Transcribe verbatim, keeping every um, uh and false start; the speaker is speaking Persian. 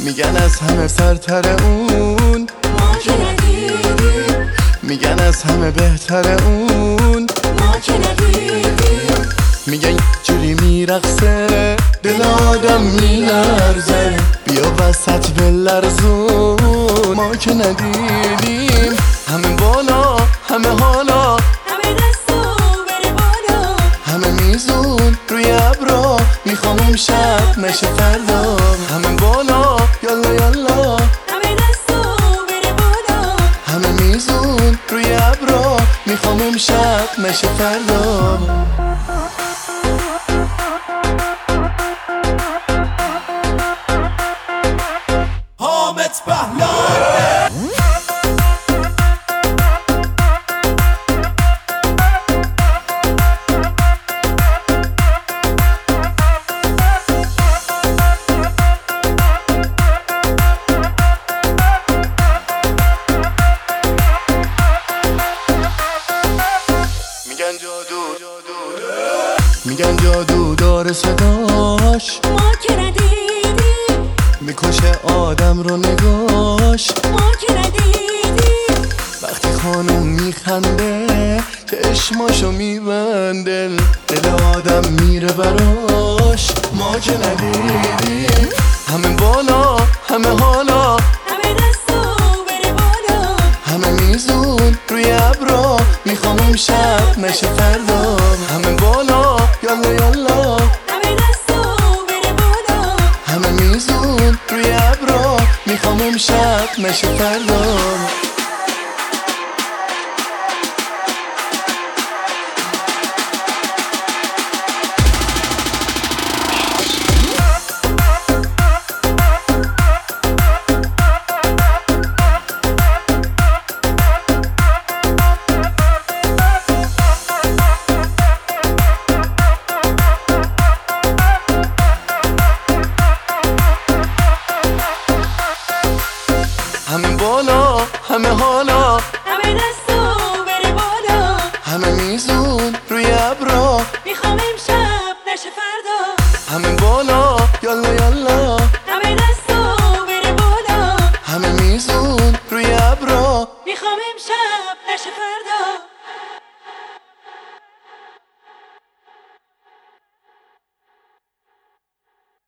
میگن از همه سرتر اون، ما که ندیدیم. میگن از همه بهتر اون، ما که ندیدیم. میگن جوری میرقصه دل آدم میلرزه، بیا وسط بلرزون. ما که ندیدیم همه بالا همه حالا، همه دستو بره بالا، همه میزون روی ابرا، میخوام اون شب نشه فردا. همه بالا یالا یالا، همه دستو بره بالا، همه میزون روی ابرا، میخوام اون شب نشه فردا. حامد پهلوان میگن جادو میگن جادو داره صداش، ما که ندیدیم. میکشه آدم رو نگاش. ما که ندیدیم. وقتی خانوم میخنده چشماشو میبنده، دل آدم میره براش. ما که ندیدیم همه بالا همه حالا، همه دستو بره بالا، همه میزون روی ابرا، میخوام اون شب نشه فردا. همه بالا یالا یالا، همه دستو بره بالا، همه میزون روی ابرا، میخوام اون شب نشه فردا. همه بالا همه حالا، همه